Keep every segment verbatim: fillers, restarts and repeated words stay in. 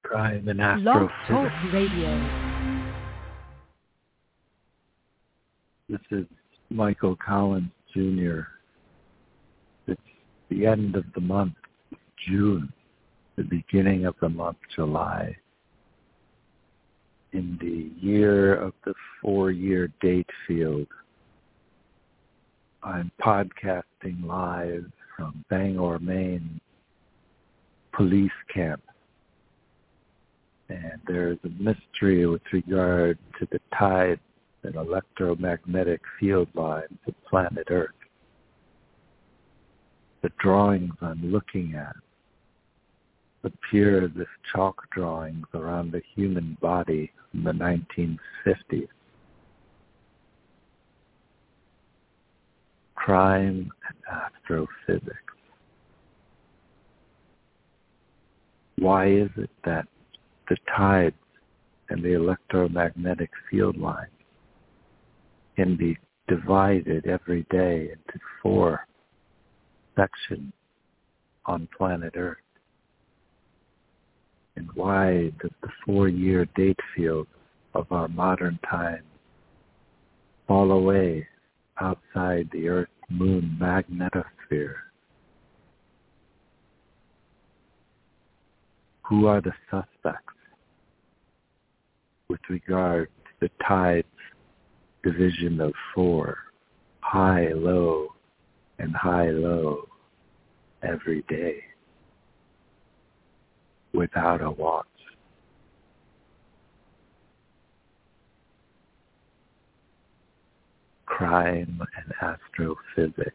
Crime and Blog Talk Astrophysics. Radio. This is Michael Collins, Junior It's the end of the month, June, the beginning of the month, July. In the year of the four-year date field, I'm podcasting live from Bangor, Maine, police camp. And there's a mystery with regard to the tides and electromagnetic field lines of planet Earth. The drawings I'm looking at appear as if chalk drawings around the human body in the nineteen fifties. Crime and astrophysics. Why is it that the tides and the electromagnetic field lines can be divided every day into four sections on planet Earth? And why does the four-year date field of our modern time fall away outside the Earth-Moon magnetosphere? Who are the suspects with regard to the tides division of four, high, low, and high, low every day without a watch? Crime and astrophysics.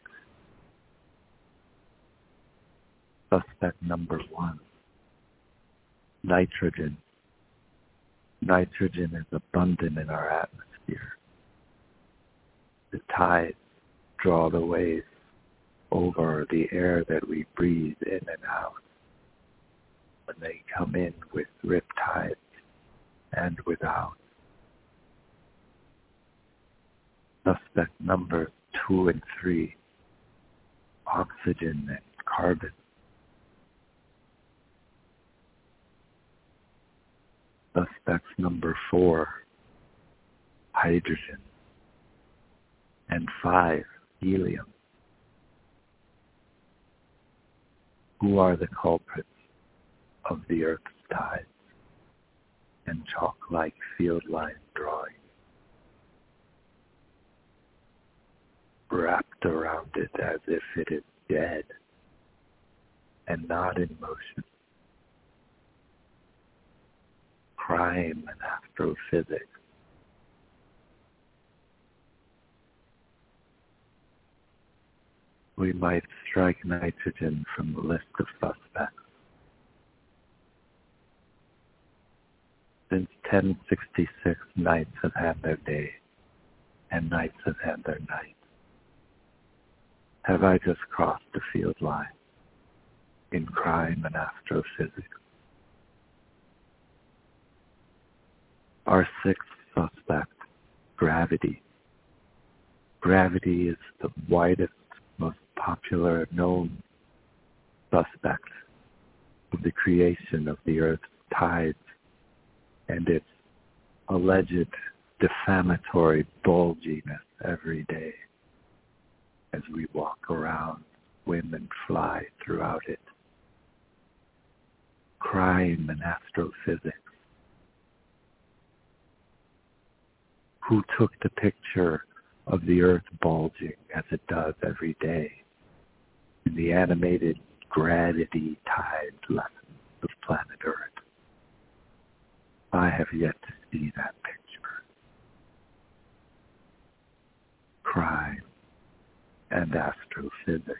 Suspect number one. Nitrogen. Nitrogen is abundant in our atmosphere. The tides draw the waves over the air that we breathe in and out. When they come in with riptides and without. Suspect numbers two and three, oxygen and carbon. Suspects number four, hydrogen, and five, helium. Who are the culprits of the Earth's tides and chalk-like field line drawing wrapped around it as if it is dead and not in motion? Crime and astrophysics. We might strike nitrogen from the list of suspects. Since ten sixty-six, nights have had their day, and nights have had their night. Have I just crossed the field line in crime and astrophysics? Our sixth suspect, gravity. Gravity is the widest, most popular known suspect of the creation of the Earth's tides and its alleged defamatory bulginess every day as we walk around, swim, and fly throughout it. Crime and astrophysics. Who took the picture of the Earth bulging as it does every day in the animated gravity tide lessons of planet Earth? I have yet to see that picture. Crime and astrophysics.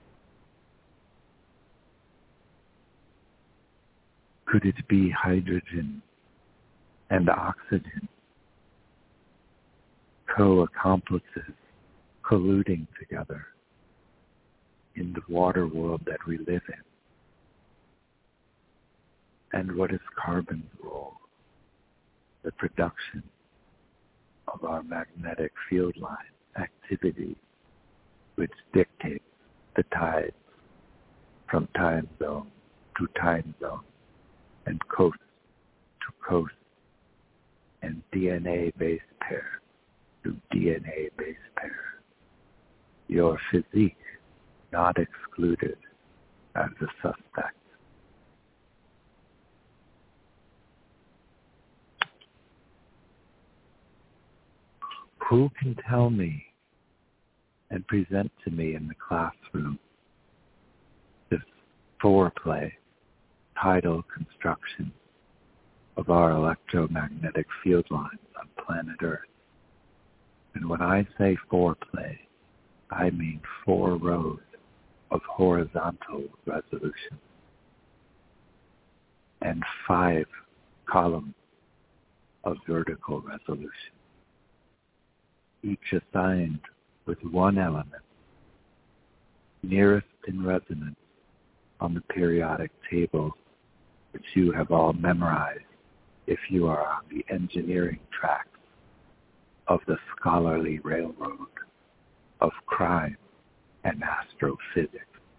Could it be hydrogen and oxygen? Co-accomplices colluding together in the water world that we live in? And what is carbon's role? The production of our magnetic field line activity, which dictates the tides from time zone to time zone and coast glucose and D N A base pair to D N A base pair. Your physique not excluded as a suspect. Who can tell me and present to me in the classroom this foreplay tidal construction of our electromagnetic field lines on planet Earth? And when I say foreplay, I mean four rows of horizontal resolution and five columns of vertical resolution, each assigned with one element nearest in resonance on the periodic table, which you have all memorized if you are on the engineering tracks of the scholarly railroad of crime and astrophysics.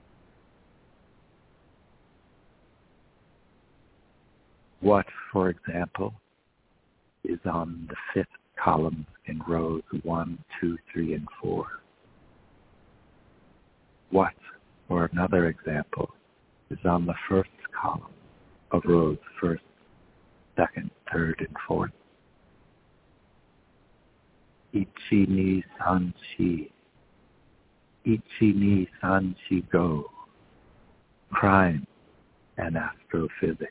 What, for example, is on the fifth column in rows one, two, three, and four? What, for another example, is on the first column of rows first, second, third, and fourth? Ichi ni san chi. Ichi ni san chi go. Crime and astrophysics.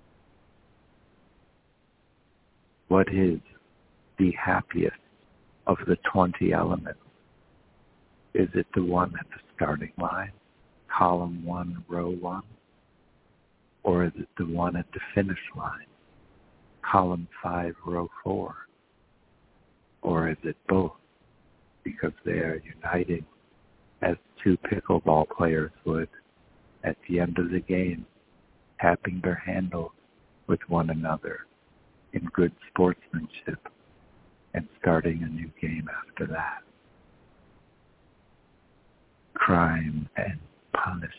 What is the happiest of the twenty elements? Is it the one at the starting line, column one, row one? Or is it the one at the finish line, column five, row four? Or is it both, because they are uniting as two pickleball players would at the end of the game, tapping their handles with one another in good sportsmanship and starting a new game after that? Crime and punishment.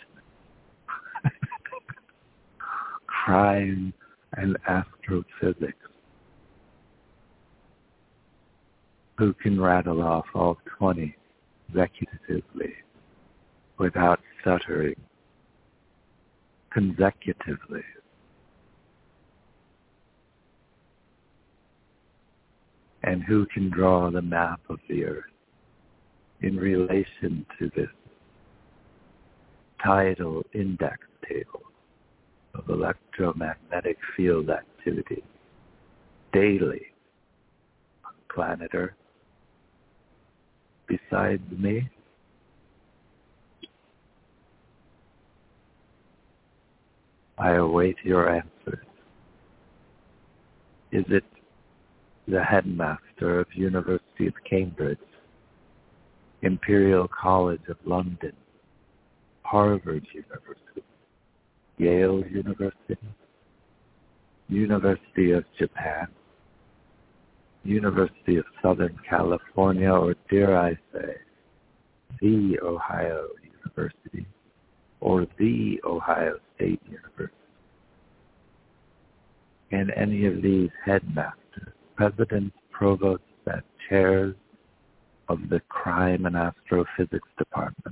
Crime and astrophysics. Who can rattle off all twenty consecutively without stuttering? Consecutively. And who can draw the map of the Earth in relation to this tidal index table of electromagnetic field activity daily on planet Earth besides me? I await your answers. Is it the headmaster of University of Cambridge, Imperial College of London, Harvard University, Yale University, University of Japan, University of Southern California, or dare I say, the Ohio University, or the Ohio State University? Can any of these headmasters, presidents, provosts, and chairs of the crime and astrophysics department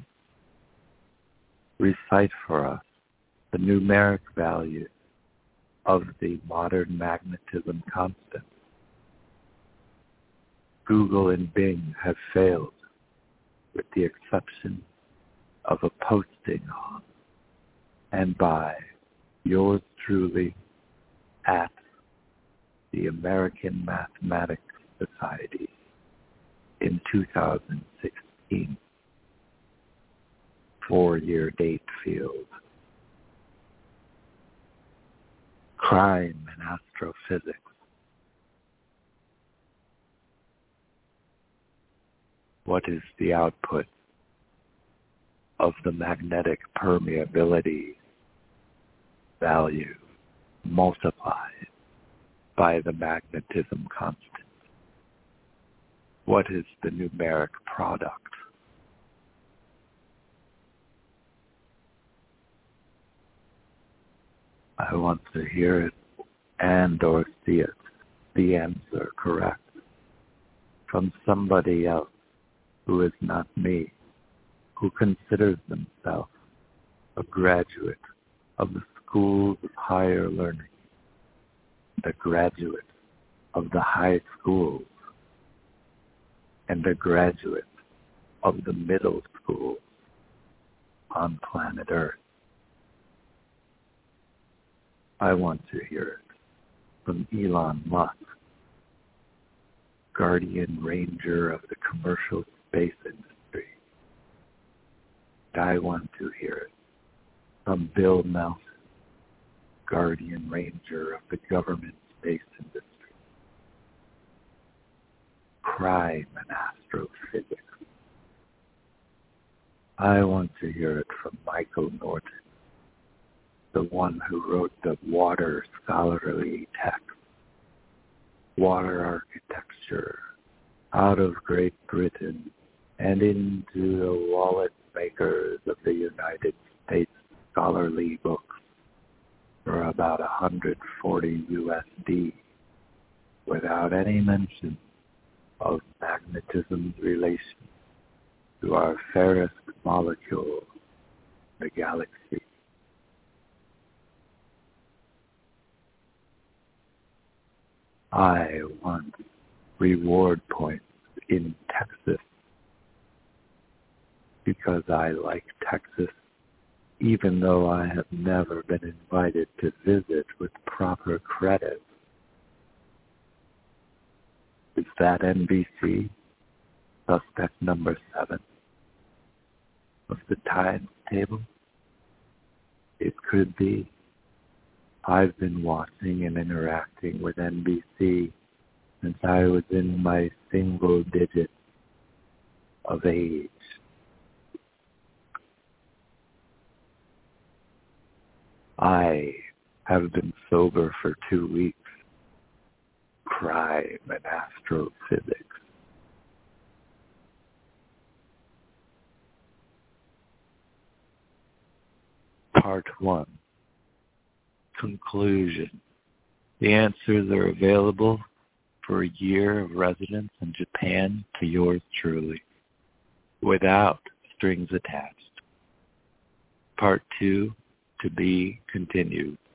recite for us the numeric value of the modern magnetism constant? Google and Bing have failed, with the exception of a posting on and by yours truly at the American Mathematics Society in two thousand sixteen. Four-year date field. Crime and astrophysics. What is the output of the magnetic permeability value multiplied by the magnetism constant? What is the numeric product? I want to hear it and or see it, the answer correct, from somebody else who is not me, who considers themselves a graduate of the schools of higher learning, a graduate of the high schools, and a graduate of the middle schools on planet Earth. I want to hear it from Elon Musk, guardian ranger of the commercial space industry. I want to hear it from Bill Nelson, guardian ranger of the government space industry. Crime and astrophysics. I want to hear it from Michael Norton, the one who wrote the water scholarly text, Water Architecture, out of Great Britain and into the wallet makers of the United States scholarly books for about one hundred forty U S D, without any mention of magnetism's relation to our fairest molecule, the galaxy. I want reward points in Texas because I like Texas, even though I have never been invited to visit with proper credit. Is that N B C, suspect number seven of the times table? It could be. I've been watching and interacting with N B C since I was in my single digit of age. I have been sober for two weeks. Crime and astrophysics. Part one. Conclusion. The answers are available for a year of residence in Japan to yours truly, without strings attached. Part two, to be continued.